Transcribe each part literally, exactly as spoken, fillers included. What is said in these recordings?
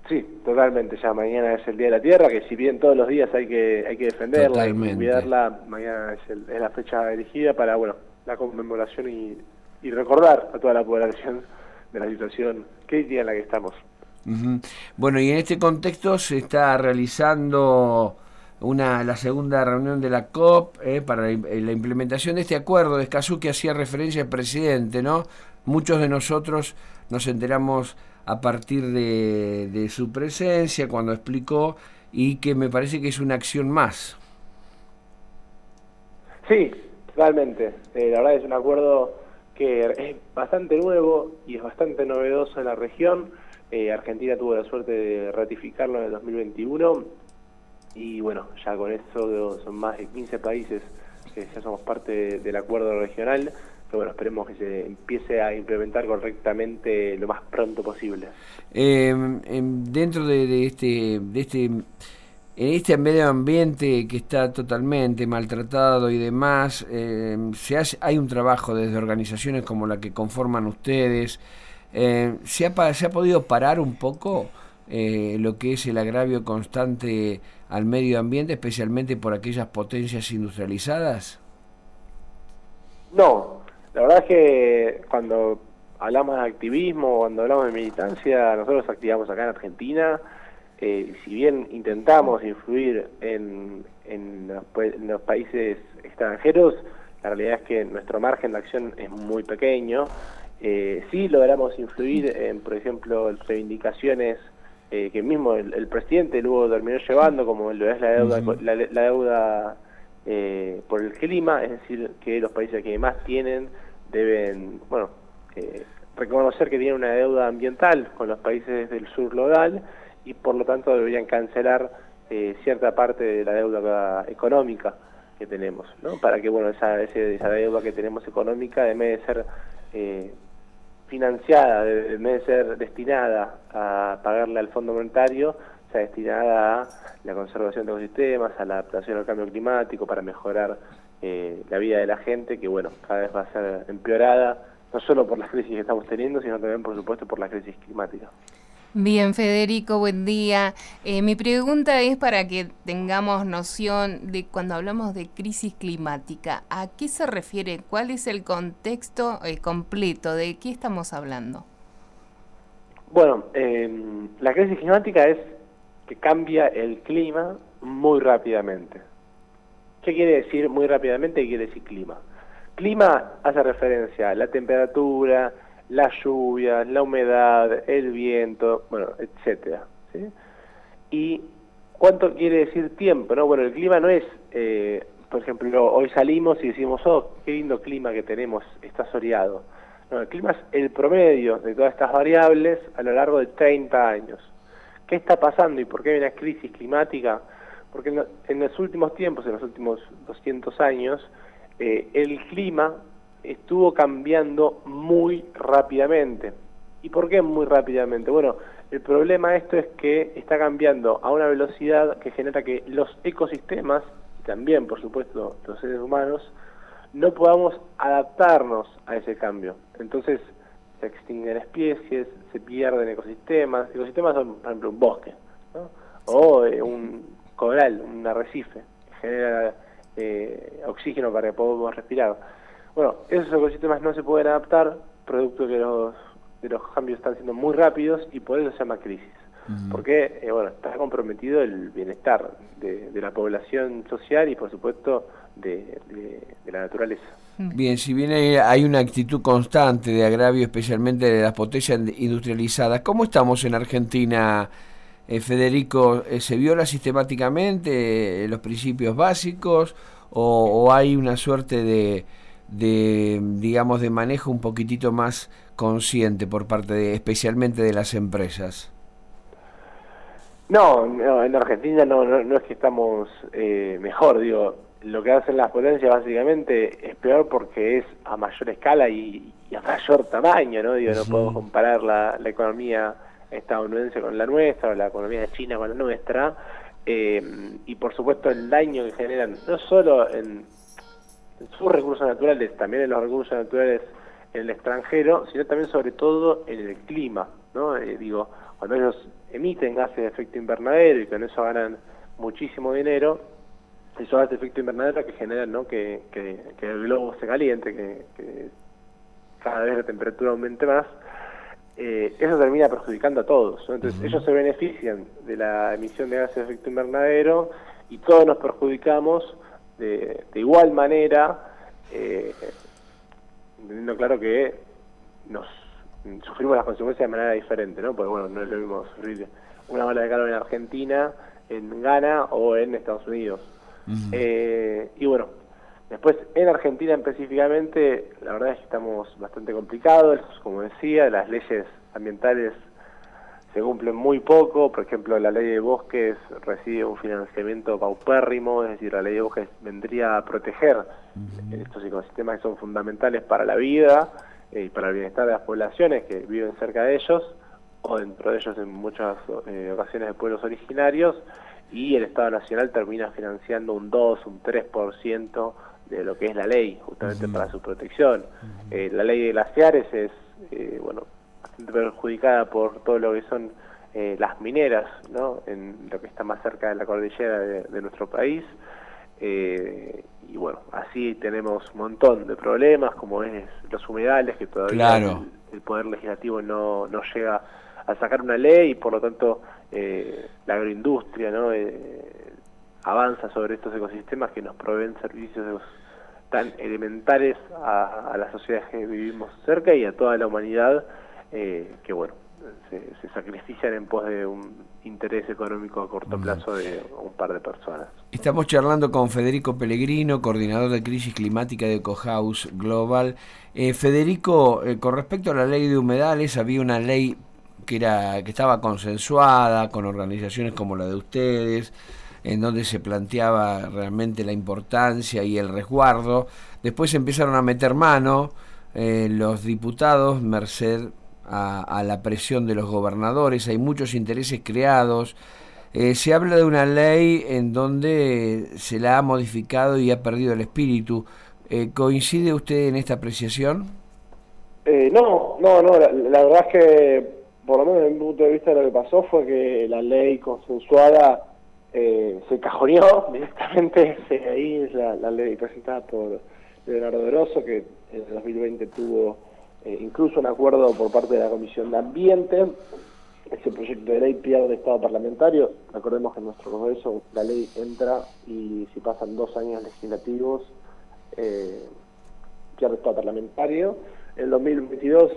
Sí, totalmente. Ya mañana es el Día de la Tierra, que si bien todos los días hay que hay que defenderla, hay que cuidarla, mañana es, el, es la fecha elegida para bueno la conmemoración y, y recordar a toda la población de la situación crítica en la que estamos. Uh-huh. Bueno, y en este contexto se está realizando una la segunda reunión de la COP eh, para la, la implementación de este acuerdo de Escazú que hacía referencia al presidente, ¿no? Muchos de nosotros nos enteramos a partir de, de su presencia cuando explicó, y que me parece que es una acción más. Sí, realmente. Eh, la verdad es un acuerdo que es bastante nuevo y es bastante novedoso en la región. Eh, Argentina tuvo la suerte de ratificarlo en el dos mil veintiuno y bueno, ya con eso son más de quince países que ya somos parte del acuerdo regional, pero bueno, esperemos que se empiece a implementar correctamente lo más pronto posible. Eh, dentro de, de este de este en este medio ambiente que está totalmente maltratado y demás, eh, se hace, hay un trabajo desde organizaciones como la que conforman ustedes. Eh, ¿se, ha, ¿Se ha podido parar un poco eh, lo que es el agravio constante al medio ambiente, especialmente por aquellas potencias industrializadas? No, la verdad es que cuando hablamos de activismo, cuando hablamos de militancia, nosotros activamos acá en Argentina. Eh, si bien intentamos influir en, en, los, en los países extranjeros, la realidad es que nuestro margen de acción es muy pequeño. Eh, sí logramos influir en, por ejemplo, reivindicaciones eh, que mismo el, el presidente luego terminó llevando, como lo es la deuda, uh-huh. la, la deuda eh, por el clima, es decir, que los países que más tienen deben, bueno, eh, reconocer que tienen una deuda ambiental con los países del sur global, y por lo tanto deberían cancelar eh, cierta parte de la deuda económica que tenemos, ¿no? Para que bueno esa, ese, esa deuda que tenemos económica, en vez de ser eh, financiada, en vez de ser destinada a pagarle al Fondo Monetario, sea destinada a la conservación de ecosistemas, a la adaptación al cambio climático, para mejorar eh, la vida de la gente, que bueno, cada vez va a ser empeorada, no solo por las crisis que estamos teniendo, sino también, por supuesto, por la crisis climática. Bien, Federico, buen día. Eh, mi pregunta es para que tengamos noción de cuando hablamos de crisis climática, ¿a qué se refiere? ¿Cuál es el contexto eh, completo? ¿De qué estamos hablando? Bueno, eh, la crisis climática es que cambia el clima muy rápidamente. ¿Qué quiere decir muy rápidamente? ¿Qué quiere decir clima? Clima hace referencia a la temperatura, las lluvias, la humedad, el viento, bueno, etcétera, ¿sí? ¿Y cuánto quiere decir tiempo? ¿No? Bueno, el clima no es, eh, por ejemplo, hoy salimos y decimos, oh, qué lindo clima que tenemos, está soleado. No, el clima es el promedio de todas estas variables a lo largo de treinta años. ¿Qué está pasando y por qué hay una crisis climática? Porque en, en los últimos tiempos, en los últimos doscientos años, eh, el clima estuvo cambiando muy rápidamente. ¿Y por qué muy rápidamente? Bueno, el problema de esto es que está cambiando a una velocidad que genera que los ecosistemas, y también por supuesto los seres humanos, no podamos adaptarnos a ese cambio. Entonces se extinguen especies, se pierden ecosistemas. Ecosistemas son, por ejemplo, un bosque, ¿no? O eh, un coral, un arrecife, que genera eh, oxígeno para que podamos respirar. Bueno, esos ecosistemas no se pueden adaptar, producto de que los, de los cambios están siendo muy rápidos, y por eso se llama crisis. Uh-huh. Porque, eh, bueno, está comprometido el bienestar de, de la población social y, por supuesto, de, de, de la naturaleza. Bien, si bien hay, hay una actitud constante de agravio, especialmente de las potencias industrializadas, ¿cómo estamos en Argentina, eh, Federico? ¿Se viola sistemáticamente eh, los principios básicos o, o hay una suerte de... de digamos de manejo un poquitito más consciente por parte de, especialmente de las empresas? No, no en Argentina no, no, no es que estamos eh, mejor, digo, lo que hacen las potencias básicamente es peor porque es a mayor escala y, y a mayor tamaño, ¿no? Digo, no sí. podemos comparar la, la economía estadounidense con la nuestra, o la economía de China con la nuestra, eh, y por supuesto el daño que generan, no solo en sus recursos naturales, también en los recursos naturales en el extranjero, sino también sobre todo en el clima, ¿no? Eh, digo, cuando ellos emiten gases de efecto invernadero y con eso ganan muchísimo dinero, esos gases de efecto invernadero que generan, ¿no?, que, que, que el globo se caliente, que, que cada vez la temperatura aumente más. Eh, eso termina perjudicando a todos, ¿no? Entonces uh-huh. ellos se benefician de la emisión de gases de efecto invernadero y todos nos perjudicamos de, de igual manera, eh, entendiendo claro que nos sufrimos las consecuencias de manera diferente, ¿no? Porque bueno, no es lo mismo sufrir una ola de calor en Argentina, en Ghana o en Estados Unidos. Uh-huh. eh, y bueno, después, en Argentina específicamente, la verdad es que estamos bastante complicados, como decía, las leyes ambientales se cumplen muy poco. Por ejemplo, la ley de bosques recibe un financiamiento paupérrimo, es decir, la ley de bosques vendría a proteger uh-huh. estos ecosistemas que son fundamentales para la vida eh, y para el bienestar de las poblaciones que viven cerca de ellos, o dentro de ellos en muchas eh, ocasiones de pueblos originarios, y el Estado Nacional termina financiando un dos, un tres por ciento de lo que es la ley, justamente uh-huh. para su protección. Uh-huh. Eh, la ley de glaciares es, eh, bueno, bastante perjudicada por todo lo que son eh, las mineras, ¿no?, en lo que está más cerca de la cordillera de, de nuestro país. Eh, y bueno, así tenemos un montón de problemas, como es los humedales, que todavía claro. el, el Poder Legislativo no, no llega a sacar una ley, y por lo tanto eh, la agroindustria, ¿no?, eh, avanza sobre estos ecosistemas que nos proveen servicios tan elementales a, a las sociedades que vivimos cerca y a toda la humanidad, eh, que bueno, se, se sacrifican en pos de un interés económico a corto plazo de un par de personas. Estamos charlando con Federico Pellegrino, coordinador de crisis climática de Ecohouse Global. Eh, Federico, eh, con respecto a la ley de humedales, había una ley que era que estaba consensuada con organizaciones como la de ustedes, en donde se planteaba realmente la importancia y el resguardo. Después empezaron a meter mano eh, los diputados, merced a, a la presión de los gobernadores. Hay muchos intereses creados. Eh, se habla de una ley en donde se la ha modificado y ha perdido el espíritu. Eh, ¿Coincide usted en esta apreciación? Eh, no, no, no. La, la verdad es que, por lo menos desde mi punto de vista, lo que pasó fue que la ley consensuada Eh, se cajoneó directamente. Ahí es la, la ley presentada por Leonardo Grosso, que en el dos mil veinte tuvo eh, incluso un acuerdo por parte de la Comisión de Ambiente. Ese proyecto de ley pierde estado parlamentario. Recordemos que en nuestro Congreso la ley entra y si pasan dos años legislativos eh, pierde estado parlamentario. En el dos mil veintidós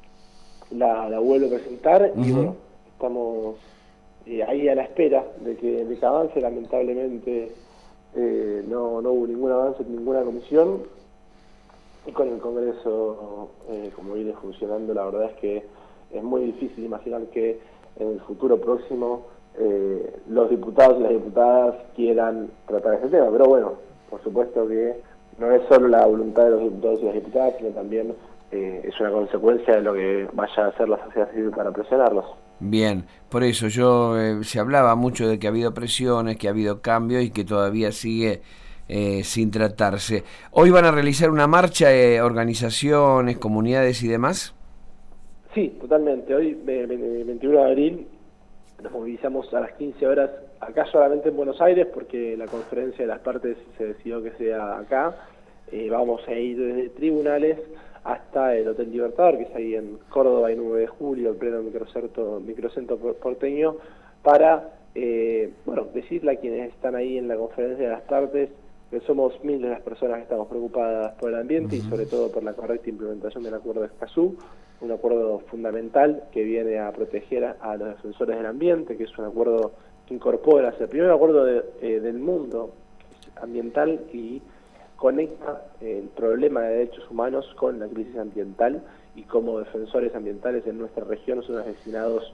la, la vuelve a presentar uh-huh. y bueno, estamos Eh, ahí a la espera de que, de que avance. Lamentablemente eh, no, no hubo ningún avance en ninguna comisión, y con el Congreso eh, como viene funcionando, la verdad es que es muy difícil imaginar que en el futuro próximo eh, los diputados y las diputadas quieran tratar ese tema. Pero bueno, por supuesto que no es solo la voluntad de los diputados y las diputadas, sino también eh, es una consecuencia de lo que vaya a hacer la sociedad civil para presionarlos. Bien, por eso yo eh, se hablaba mucho de que ha habido presiones, que ha habido cambios y que todavía sigue eh, sin tratarse. ¿Hoy van a realizar una marcha, eh, organizaciones, comunidades y demás? Sí, totalmente. Hoy, veintiuno de abril, nos movilizamos a las quince horas, acá solamente en Buenos Aires, porque la conferencia de las partes se decidió que sea acá. Eh, vamos a ir desde tribunales hasta el Hotel Libertador, que es ahí en Córdoba, y nueve de julio, el pleno microcentro, microcentro porteño, para eh, bueno, decirle a quienes están ahí en la conferencia de las partes que somos miles de las personas que estamos preocupadas por el ambiente uh-huh. y sobre todo por la correcta implementación del Acuerdo de Escazú, un acuerdo fundamental que viene a proteger a, a los defensores del ambiente, que es un acuerdo que incorpora, es el primer acuerdo de, eh, del mundo ambiental y conecta el problema de derechos humanos con la crisis ambiental, y como defensores ambientales en nuestra región son asesinados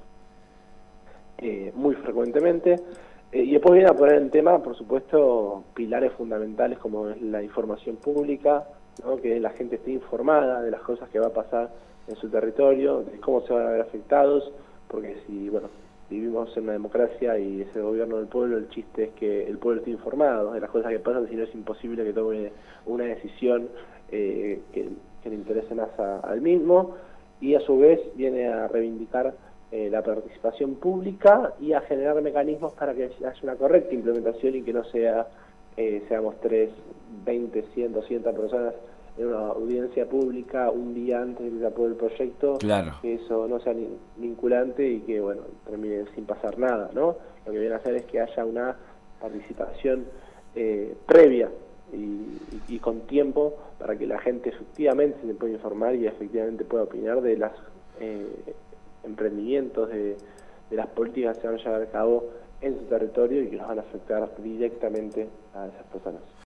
eh, muy frecuentemente. Eh, y después viene a poner en tema, por supuesto, pilares fundamentales como es la información pública, ¿no?, que la gente esté informada de las cosas que va a pasar en su territorio, de cómo se van a ver afectados, porque si, bueno, vivimos en una democracia y es el gobierno del pueblo, el chiste es que el pueblo esté informado de las cosas que pasan, si no es imposible que tome una decisión eh, que, que le interese más a, al mismo, y a su vez viene a reivindicar eh, la participación pública y a generar mecanismos para que haya una correcta implementación y que no sea eh, seamos tres, veinte, cien, doscientas personas en una audiencia pública un día antes de que se apruebe el proyecto, claro. que eso no sea vinculante y que, bueno, termine sin pasar nada, ¿no? Lo que viene a hacer es que haya una participación eh, previa y, y, y con tiempo para que la gente efectivamente se pueda informar y efectivamente pueda opinar de los eh, emprendimientos, de, de las políticas que se van a llevar a cabo en su territorio y que los van a afectar directamente a esas personas.